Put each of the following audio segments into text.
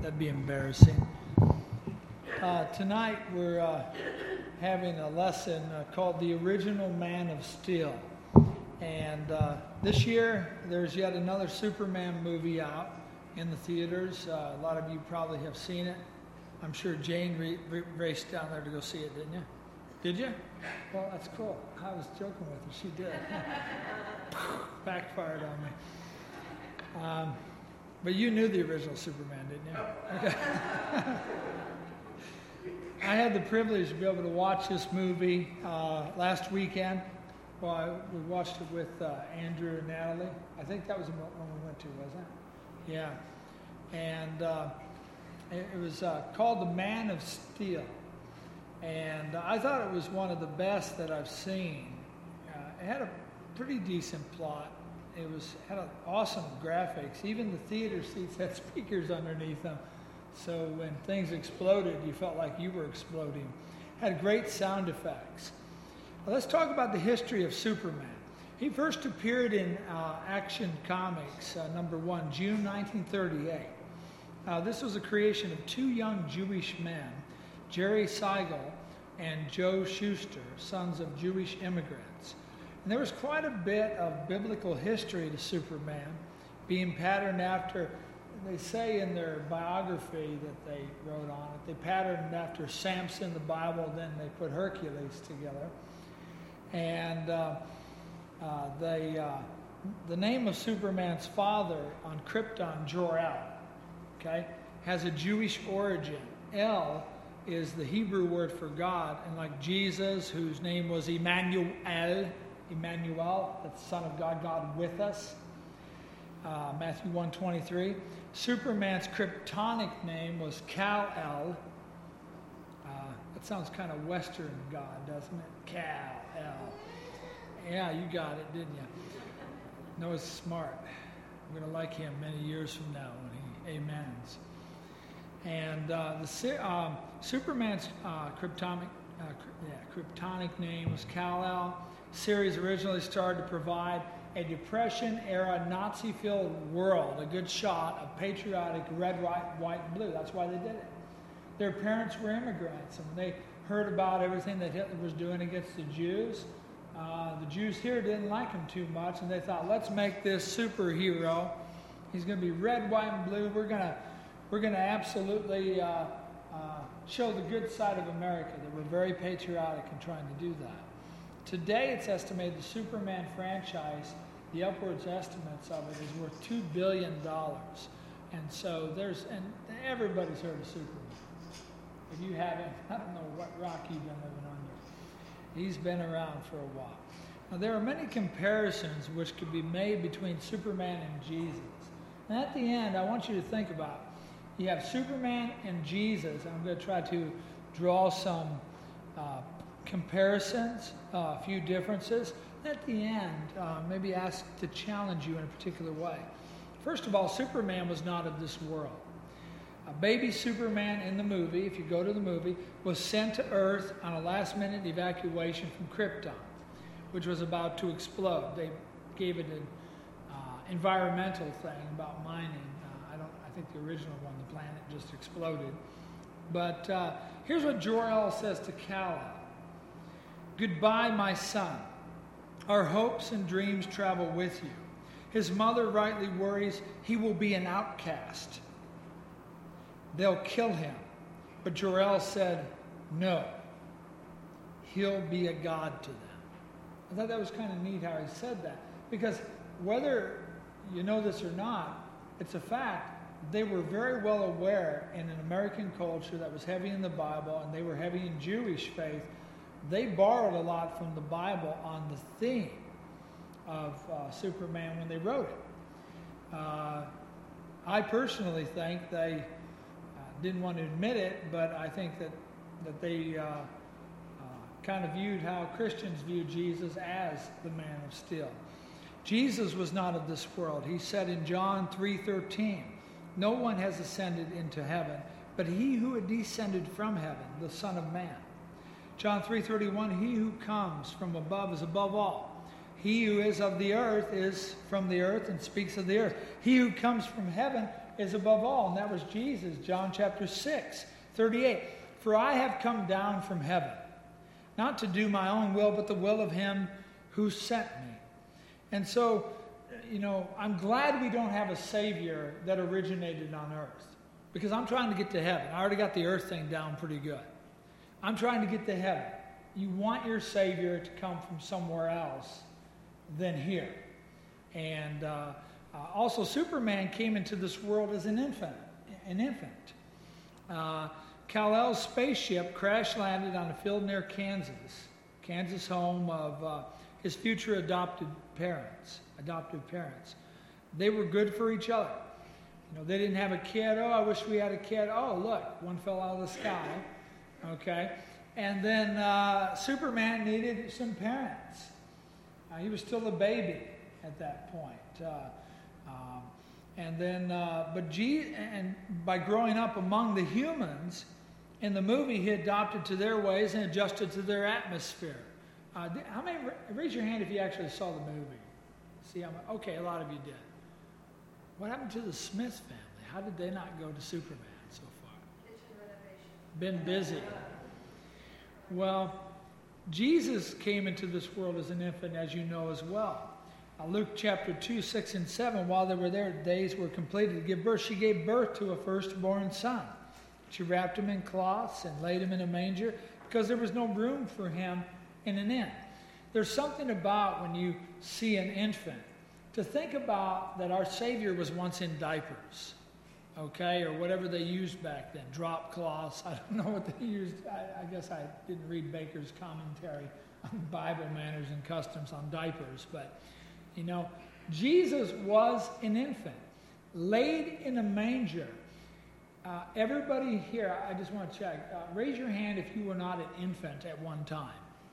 That'd be embarrassing. Tonight we're having a lesson called The Original Man of Steel. And this year there's yet another Superman movie out in the theaters. A lot of you probably have seen it. I'm sure Jane raced down there to go see it, didn't you? Did you? Well, that's cool. I was joking with her. She did. Backfired on me. But you knew the original Superman, didn't you? Okay. I had the privilege to be able to watch this movie last weekend. Well, we watched it with Andrew and Natalie. I think that was the one we went to, wasn't it? Yeah. And it was called The Man of Steel. And I thought it was one of the best that I've seen. It had a pretty decent plot. It had awesome graphics. Even the theater seats had speakers underneath them. So when things exploded, you felt like you were exploding. Had great sound effects. Well, let's talk about the history of Superman. He first appeared in Action Comics #1, June 1938. This was a creation of two young Jewish men, Jerry Siegel and Joe Shuster, sons of Jewish immigrants. And there was quite a bit of biblical history to Superman, being patterned after, they say in their biography that they wrote on it, they patterned after Samson, the Bible, then they put Hercules together. And the name of Superman's father on Krypton, Jor-El, okay, has a Jewish origin. El is the Hebrew word for God, and like Jesus, whose name was Emmanuel, that's the Son of God, God with us, Matthew 1:23. Superman's Kryptonic name was Kal-El. That sounds kind of Western God, doesn't it? Kal-El. Yeah, you got it, didn't you? Noah's smart. I'm going to like him many years from now when he amens. And Superman's Kryptonic name was Kal-El. Series originally started to provide a Depression-era Nazi-filled world, a good shot of patriotic red, white, and blue. That's why they did it. Their parents were immigrants, and when they heard about everything that Hitler was doing against the Jews here didn't like him too much, and they thought, let's make this superhero. He's going to be red, white, and blue. We're going to absolutely show the good side of America, that we're very patriotic in trying to do that. Today, it's estimated the Superman franchise, the upwards estimates of it is worth $2 billion. And so everybody's heard of Superman. If you haven't, I don't know what rock you've been living under. He's been around for a while. Now, there are many comparisons which could be made between Superman and Jesus. And at the end, I want you to think about, you have Superman and Jesus, and I'm going to try to draw some comparisons, a few differences. At the end, maybe ask to challenge you in a particular way. First of all, Superman was not of this world. A baby Superman in the movie, if you go to the movie, was sent to Earth on a last-minute evacuation from Krypton, which was about to explode. They gave it an environmental thing about mining. I think the original one, the planet just exploded. But here's what Jor-El says to Kal-El. Goodbye, my son. Our hopes and dreams travel with you. His mother rightly worries he will be an outcast. They'll kill him. But Jor-El said, no. He'll be a god to them. I thought that was kind of neat how he said that. Because whether you know this or not, it's a fact. They were very well aware in an American culture that was heavy in the Bible, and they were heavy in Jewish faith. They borrowed a lot from the Bible on the theme of Superman when they wrote it. I personally think they didn't want to admit it, but I think that they kind of viewed how Christians view Jesus as the Man of Steel. Jesus was not of this world. He said in John 3:13, no one has ascended into heaven, but he who had descended from heaven, the Son of Man. John 3:31, he who comes from above is above all. He who is of the earth is from the earth and speaks of the earth. He who comes from heaven is above all, and that was Jesus, John chapter 6:38. For I have come down from heaven, not to do my own will, but the will of him who sent me. And so, I'm glad we don't have a Savior that originated on earth, because I'm trying to get to heaven. I already got the earth thing down pretty good. I'm trying to get to heaven. You want your Savior to come from somewhere else than here. And also, Superman came into this world as an infant. Kal-El's spaceship crash landed on a field near Kansas home of his future adoptive parents. They were good for each other. They didn't have a kid. Oh, I wish we had a kid. Oh, look, one fell out of the sky. Okay. And then Superman needed some parents. He was still a baby at that point. And by growing up among the humans, in the movie, he adopted to their ways and adjusted to their atmosphere. How many? Raise your hand if you actually saw the movie. See, okay, a lot of you did. What happened to the Smith family? How did they not go to Superman so far? Been busy. Well, Jesus came into this world as an infant, as you know as well. Luke chapter 2, 6 and 7, while they were there, days were completed to give birth. She gave birth to a firstborn son. She wrapped him in cloths and laid him in a manger because there was no room for him in an inn. There's something about when you see an infant, to think about that our Savior was once in diapers, okay, or whatever they used back then, drop cloths. I don't know what they used. I guess I didn't read Baker's commentary on Bible manners and customs on diapers, but Jesus was an infant, laid in a manger. Everybody here, I just want to check. Raise your hand if you were not an infant at one time.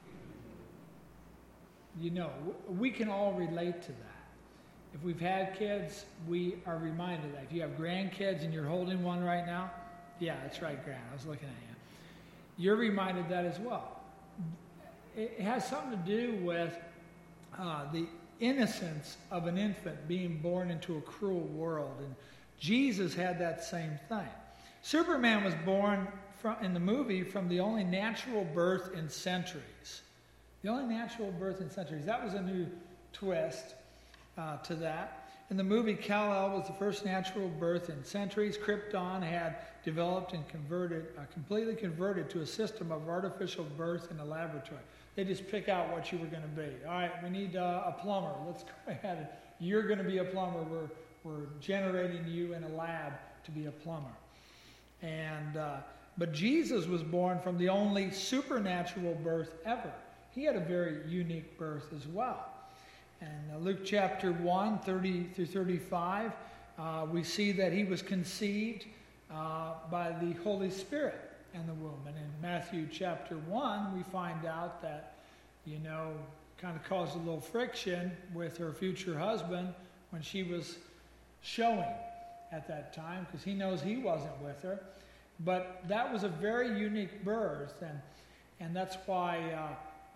We can all relate to that. If we've had kids, we are reminded of that. If you have grandkids and you're holding one right now, yeah, that's right, Grant. I was looking at you. You're reminded of that as well. It has something to do with the innocence of an infant being born into a cruel world. And Jesus had that same thing. Superman was born in the movie from the only natural birth in centuries. The only natural birth in centuries. That was a new twist to that. In the movie, Kal-El was the first natural birth in centuries. Krypton had developed and completely converted to a system of artificial birth in a laboratory. They just pick out what you were going to be. All right, we need a plumber. Let's go ahead. You're going to be a plumber. We're generating you in a lab to be a plumber. But Jesus was born from the only supernatural birth ever. He had a very unique birth as well. And Luke chapter 1, 30 through 35, we see that he was conceived by the Holy Spirit in the womb. And in Matthew chapter 1, we find out that, kind of caused a little friction with her future husband when she was showing at that time, because he knows he wasn't with her. But that was a very unique birth, and that's why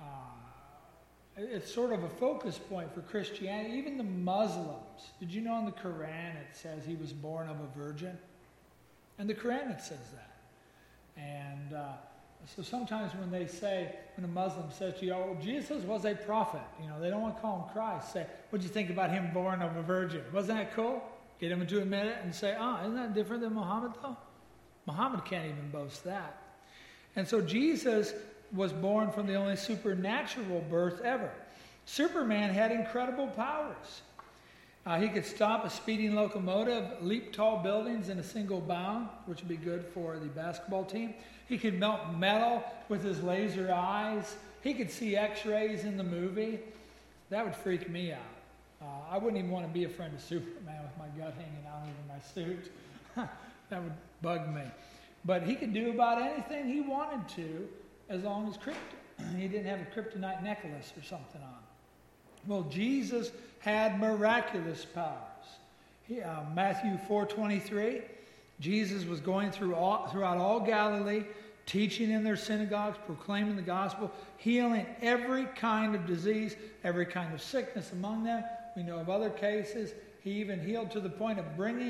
it's sort of a focus point for Christianity. Even the Muslims. Did you know in the Quran it says he was born of a virgin? In the Quran it says that. And so sometimes when a Muslim says to you, oh, Jesus was a prophet, they don't want to call him Christ. Say, what'd you think about him born of a virgin? Wasn't that cool? Get him to admit it and say, isn't that different than Muhammad though? Muhammad can't even boast that. And so Jesus was born from the only supernatural birth ever. Superman had incredible powers. He could stop a speeding locomotive, leap tall buildings in a single bound, which would be good for the basketball team. He could melt metal with his laser eyes. He could see x-rays in the movie. That would freak me out. I wouldn't even want to be a friend of Superman with my gut hanging out over my suit. That would bug me. But he could do about anything he wanted to, as long as he didn't have a kryptonite necklace or something on. Well, Jesus had miraculous powers. Matthew 4:23, Jesus was going throughout all Galilee, teaching in their synagogues, proclaiming the gospel, healing every kind of disease, every kind of sickness among them. We know of other cases. He even healed to the point of bringing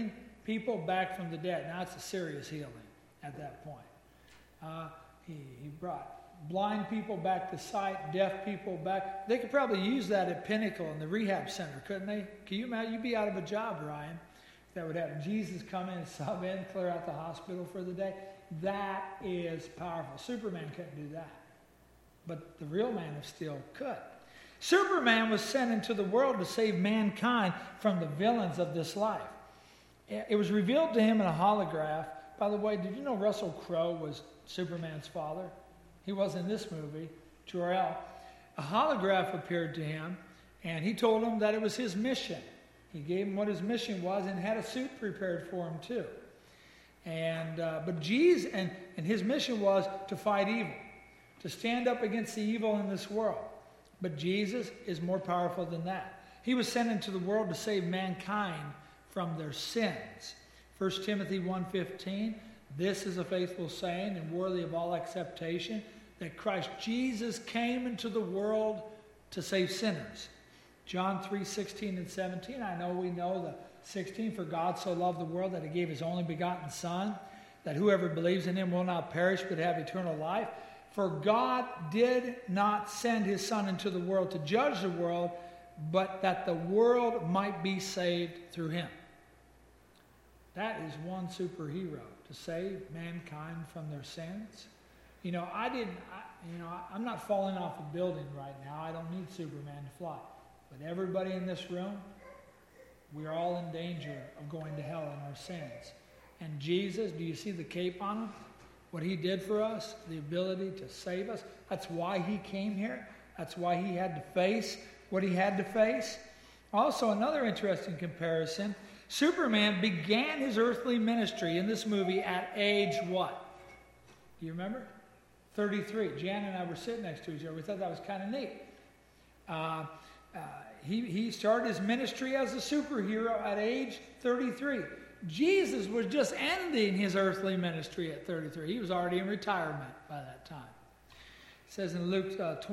people back from the dead. Now, it's a serious healing at that point. He brought blind people back to sight, deaf people back. They could probably use that at Pinnacle in the rehab center, couldn't they? Can you imagine? You'd be out of a job, Ryan, if that would happen. Jesus come in, sub in, clear out the hospital for the day. That is powerful. Superman couldn't do that. But the real Man of Steel could. Superman was sent into the world to save mankind from the villains of this life. It was revealed to him in a holograph. By the way, did you know Russell Crowe was Superman's father? He was in this movie, Jor-El. A holograph appeared to him, and he told him that it was his mission. He gave him what his mission was and had a suit prepared for him too. But Jesus, and his mission was to fight evil, to stand up against the evil in this world. But Jesus is more powerful than that. He was sent into the world to save mankind from their sins. 1 Timothy 1:15, this is a faithful saying and worthy of all acceptation, that Christ Jesus came into the world to save sinners. John 3:16 and 17, we know the 16, for God so loved the world that he gave his only begotten Son, that whoever believes in him will not perish but have eternal life. For God did not send his Son into the world to judge the world, but that the world might be saved through him. That is one superhero, to save mankind from their sins. I'm not falling off a building right now. I don't need Superman to fly. But everybody in this room, we're all in danger of going to hell in our sins. And Jesus, do you see the cape on him? What he did for us, the ability to save us. That's why he came here. That's why he had to face what he had to face. Also, another interesting comparison. Superman began his earthly ministry in this movie at age what? Do you remember? 33. Jan and I were sitting next to each other. We thought that was kind of neat. He started his ministry as a superhero at age 33. Jesus was just ending his earthly ministry at 33. He was already in retirement by that time. It says in Luke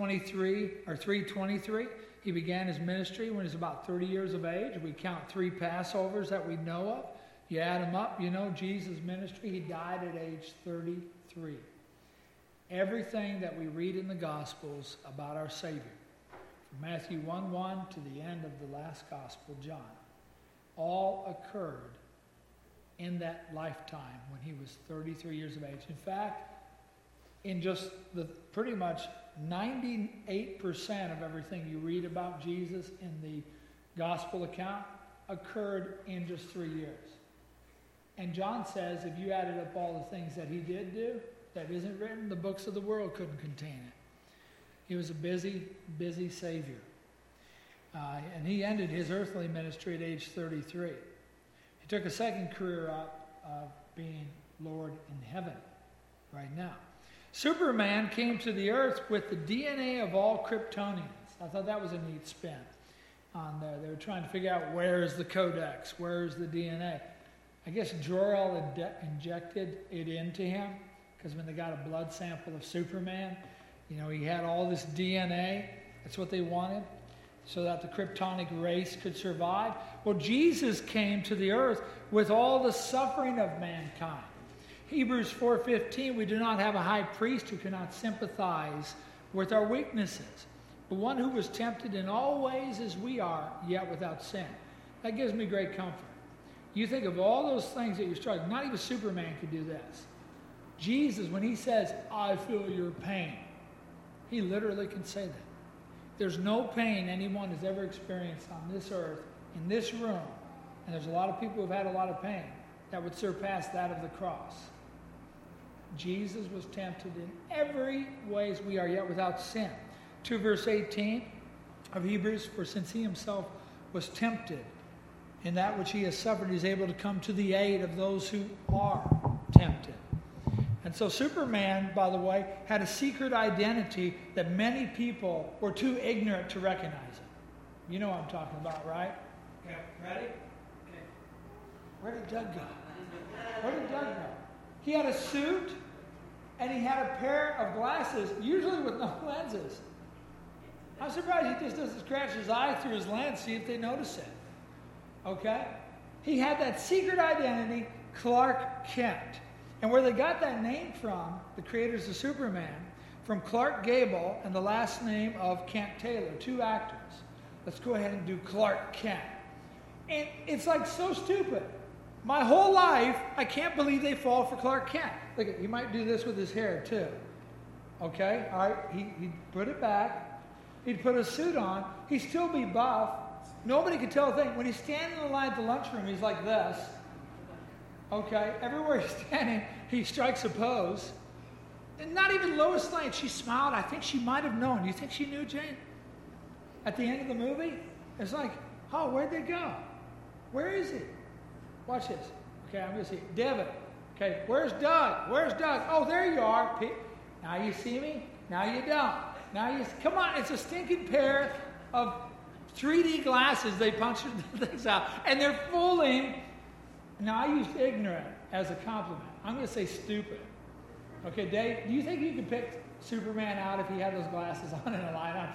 3:23, he began his ministry when he was about 30 years of age. We count 3 Passovers that we know of. You add them up, Jesus' ministry. He died at age 33. Everything that we read in the Gospels about our Savior, from Matthew 1:1 to the end of the last Gospel, John, all occurred in that lifetime when he was 33 years of age. In fact, in just the pretty much 98% of everything you read about Jesus in the gospel account occurred in just 3 years. And John says if you added up all the things that he did do that isn't written, the books of the world couldn't contain it. He was a busy, busy Savior. And he ended his earthly ministry at age 33. He took a second career up of being Lord in heaven right now. Superman came to the earth with the DNA of all Kryptonians. I thought that was a neat spin on there. They were trying to figure out where is the codex, where is the DNA. I guess Jor-El injected it into him because when they got a blood sample of Superman, he had all this DNA. That's what they wanted, so that the Kryptonic race could survive. Well, Jesus came to the earth with all the suffering of mankind. Hebrews 4:15, we do not have a high priest who cannot sympathize with our weaknesses, but one who was tempted in all ways as we are, yet without sin. That gives me great comfort. You think of all those things that you're struggling, not even Superman could do this. Jesus, when he says, I feel your pain, he literally can say that. There's no pain anyone has ever experienced on this earth, in this room, and there's a lot of people who've had a lot of pain, that would surpass that of the cross. Jesus was tempted in every way as we are, yet without sin. 2 verse 18 of Hebrews, for since he himself was tempted in that which he has suffered, he is able to come to the aid of those who are tempted. And so Superman, by the way, had a secret identity that many people were too ignorant to recognize it. You know what I'm talking about, right? Okay, ready? Okay. Where did Doug go? Where did Doug go? He had a suit, and he had a pair of glasses, usually with no lenses. I'm surprised he just doesn't scratch his eye through his lens, see if they notice it. Okay? He had that secret identity, Clark Kent. And where they got that name from, the creators of Superman, from Clark Gable and the last name of Kent Taylor, two actors. Let's go ahead and do Clark Kent. And it's like so stupid. My whole life, I can't believe they fall for Clark Kent. Look, he might do this with his hair too. Okay? All right, he'd put it back. He'd put a suit on. He'd still be buff. Nobody could tell a thing. When he's standing in the line at the lunchroom, he's like this. Okay? Everywhere he's standing, he strikes a pose. And not even Lois Lane. She smiled. I think she might have known. Do you think she knew, Jane? At the end of the movie, it's like, oh, where'd they go? Where is he? Watch this. Okay, I'm going to see. Devin. Okay, where's Doug? Where's Doug? Oh, there you are. Now you see me? Now you don't. Now you come on. It's a stinking pair of 3D glasses. They punch things out. And they're fooling. Now I used ignorant as a compliment. I'm going to say stupid. Okay, Dave, do you think you could pick Superman out if he had those glasses on in a lineup?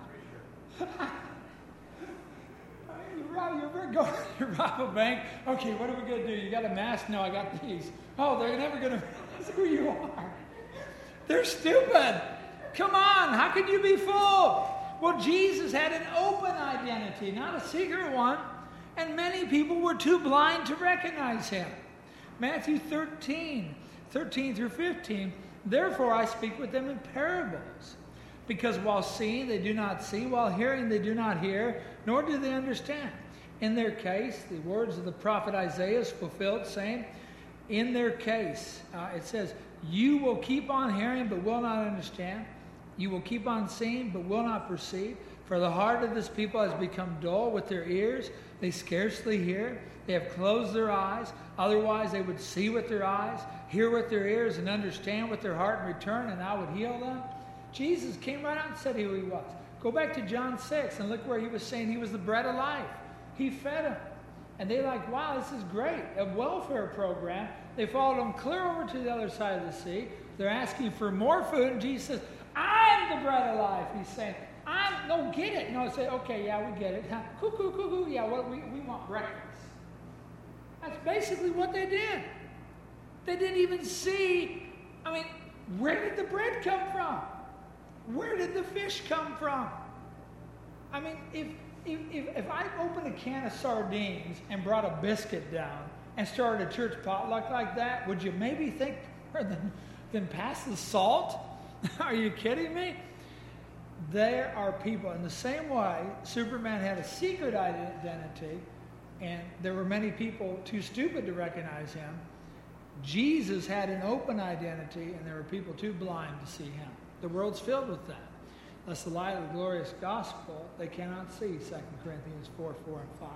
You rob a bank. Okay, what are we going to do? You got a mask? No, I got these. Oh, they're never going to realize who you are. They're stupid. Come on, how could you be fooled? Well, Jesus had an open identity, not a secret one, and many people were too blind to recognize him. Matthew 13 through 15, therefore I speak with them in parables, because while seeing they do not see, while hearing they do not hear, nor do they understand. In their case, the words of the prophet Isaiah is fulfilled, saying, in their case, it says, you will keep on hearing but will not understand. You will keep on seeing but will not perceive. For the heart of this people has become dull. With their ears they scarcely hear. They have closed their eyes. Otherwise they would see with their eyes, hear with their ears, and understand with their heart and return, and I would heal them. Jesus came right out and said who he was. Go back to John 6 and look where he was saying he was the bread of life. He fed them. And they're like, wow, this is great. A welfare program. They followed him clear over to the other side of the sea. They're asking for more food. And Jesus says, I'm the bread of life. He's saying, no, get it. No, say, okay, yeah, we get it. Cuckoo, cuckoo, yeah, we want breakfast. That's basically what they did. They didn't even see, where did the bread come from? Where did the fish come from? If I opened a can of sardines and brought a biscuit down and started a church potluck like that, would you maybe think, then pass the salt? Are you kidding me? There are people. In the same way, Superman had a secret identity, and there were many people too stupid to recognize him. Jesus had an open identity, and there were people too blind to see him. The world's filled with that. That's the light of the glorious gospel they cannot see, 2 Corinthians 4, 4, and 5.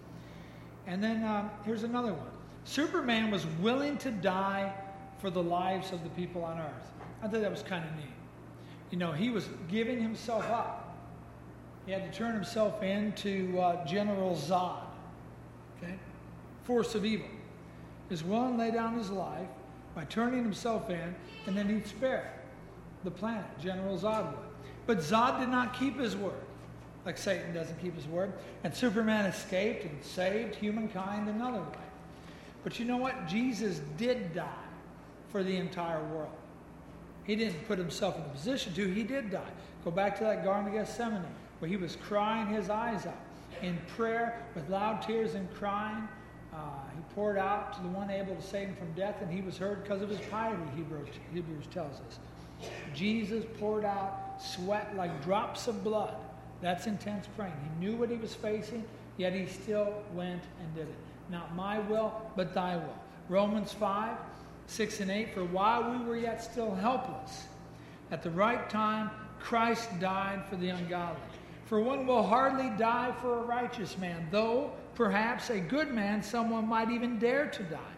And then here's another one. Superman was willing to die for the lives of the people on earth. I thought that was kind of neat. You know, he was giving himself up. He had to turn himself into General Zod, okay? Force of evil. He was willing to lay down his life by turning himself in, and then he'd spare the planet, General Zod would. But Zod did not keep his word, like Satan doesn't keep his word. And Superman escaped and saved humankind another way. But you know what? Jesus did die for the entire world. He didn't put himself in a position to. He did die. Go back to that Garden of Gethsemane, where he was crying his eyes out in prayer with loud tears and crying. He poured out to the one able to save him from death, and he was heard because of his piety, Hebrews tells us. Jesus poured out sweat like drops of blood. That's intense praying. He knew what he was facing, yet he still went and did it. Not my will, but thy will. Romans 5, 6 and 8, for while we were yet still helpless, at the right time Christ died for the ungodly. For one will hardly die for a righteous man, though perhaps a good man someone might even dare to die.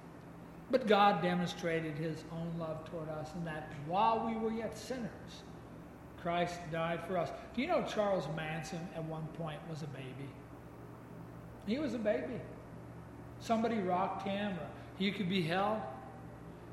But God demonstrated his own love toward us in that while we were yet sinners, Christ died for us. Do you know Charles Manson at one point was a baby? He was a baby. Somebody rocked him, or he could be held.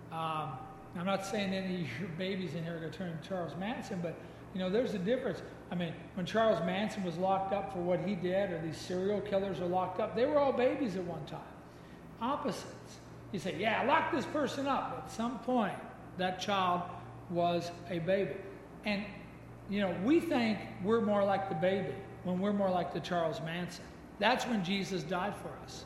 I'm not saying any of your babies in here are going to turn into Charles Manson, but you know, there's a difference. I mean, when Charles Manson was locked up for what he did, or these serial killers are locked up, they were all babies at one time. Opposites. You say, yeah, lock this person up. At some point, that child was a baby. And, we think we're more like the baby when we're more like the Charles Manson. That's when Jesus died for us.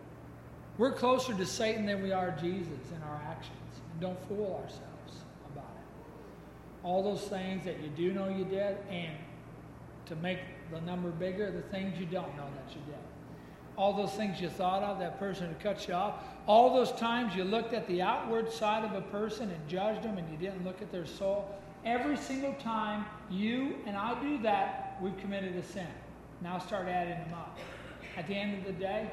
We're closer to Satan than we are Jesus in our actions. And don't fool ourselves about it. All those things that you do know you did, and to make the number bigger, the things you don't know that you did. All those things you thought of, that person who cut you off, all those times you looked at the outward side of a person and judged them and you didn't look at their soul. Every single time you and I do that, we've committed a sin. Now start adding them up. At the end of the day,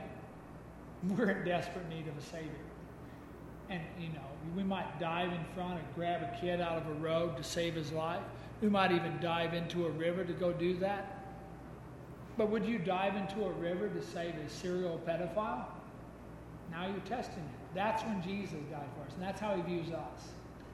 we're in desperate need of a Savior. And, we might dive in front and grab a kid out of a road to save his life. We might even dive into a river to go do that. But would you dive into a river to save a serial pedophile? Now you're testing it. That's when Jesus died for us, and that's how he views us.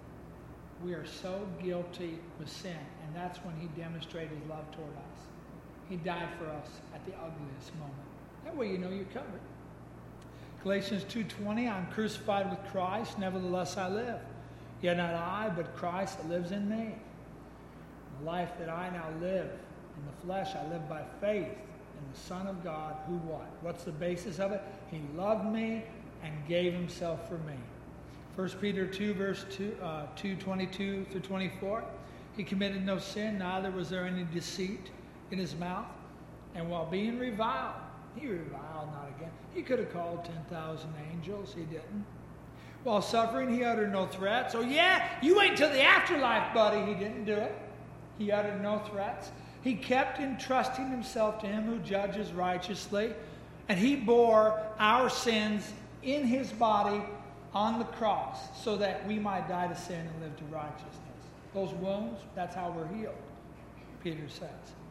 We are so guilty with sin, and that's when he demonstrated his love toward us. He died for us at the ugliest moment. That way you're covered. Galatians 2:20, I'm crucified with Christ, nevertheless I live. Yet not I, but Christ that lives in me. The life that I now live in the flesh, I live by faith in the Son of God, who what? What's the basis of it? He loved me and gave himself for me. 1 Peter 2, verse 2, 22 through 24. He committed no sin, neither was there any deceit in his mouth. And while being reviled, he reviled not again. He could have called 10,000 angels. He didn't. While suffering, he uttered no threats. Oh yeah, you wait till the afterlife, buddy. He didn't do it. He uttered no threats. He kept entrusting himself to him who judges righteously. And he bore our sins in his body on the cross so that we might die to sin and live to righteousness. Those wounds, that's how we're healed, Peter says.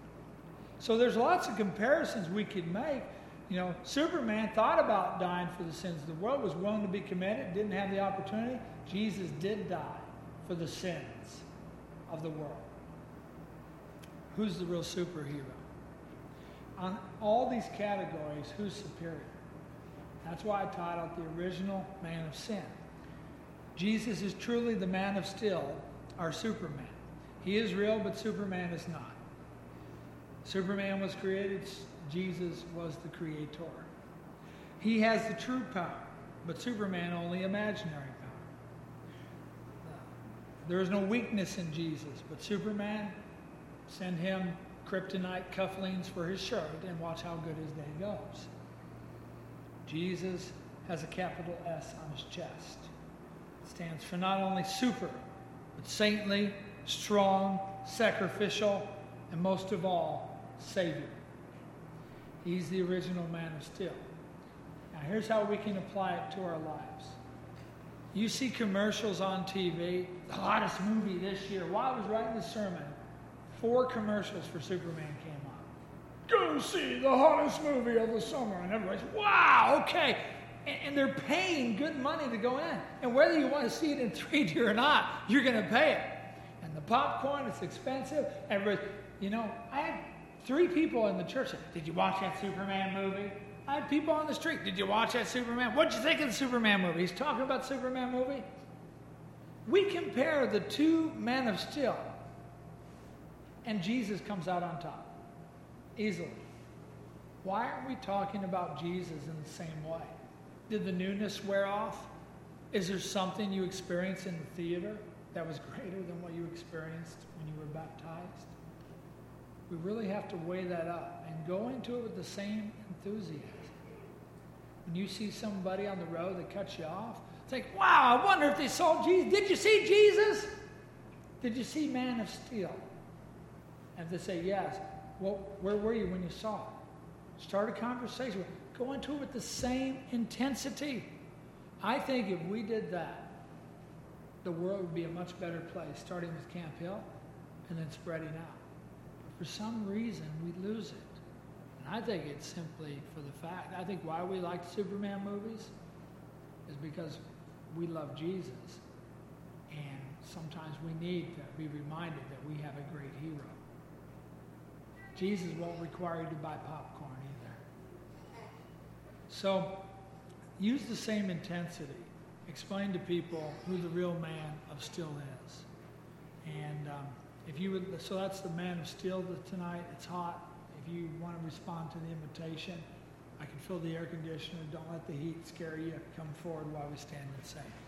So there's lots of comparisons we could make. Superman thought about dying for the sins of the world, was willing to be committed, didn't have the opportunity. Jesus did die for the sins of the world. Who's the real superhero? On all these categories, who's superior? That's why I titled the original Man of Sin. Jesus is truly the Man of Steel, our Superman. He is real, but Superman is not. Superman was created, Jesus was the creator. He has the true power, but Superman only imaginary power. There is no weakness in Jesus, but Superman, send him kryptonite cufflinks for his shirt and watch how good his day goes. Jesus has a capital S on his chest. It stands for not only super, but saintly, strong, sacrificial, and most of all, Savior. He's the original Man of Steel. Now here's how we can apply it to our lives. You see commercials on TV, the hottest movie this year. While I was writing this sermon, 4 commercials for Superman came on. Go see the hottest movie of the summer. And everybody's, wow, okay. And they're paying good money to go in. And whether you want to see it in 3D or not, you're going to pay it. And the popcorn, it's expensive. Everybody, I had 3 people in the church say, did you watch that Superman movie? I had people on the street, did you watch that Superman? What'd you think of the Superman movie? He's talking about the Superman movie. We compare the 2 Men of Steel, and Jesus comes out on top. Easily. Why aren't we talking about Jesus in the same way? Did the newness wear off? Is there something you experienced in the theater that was greater than what you experienced when you were baptized? We really have to weigh that up and go into it with the same enthusiasm. When you see somebody on the road that cuts you off, it's like, wow, I wonder if they saw Jesus. Did you see Jesus? Did you see Man of Steel? And if they say yes, well, where were you when you saw it? Start a conversation. Go into it with the same intensity. I think if we did that, the world would be a much better place, starting with Camp Hill and then spreading out. But for some reason, we lose it. And I think it's simply for the fact, I think why we like Superman movies is because we love Jesus. And sometimes we need to be reminded that we have a great hero. Jesus won't require you to buy popcorn either. So use the same intensity. Explain to people who the real man of steel is. And if you would, so that's the man of steel tonight. It's hot. If you want to respond to the invitation, I can fill the air conditioner. Don't let the heat scare you. Come forward while we stand and sing.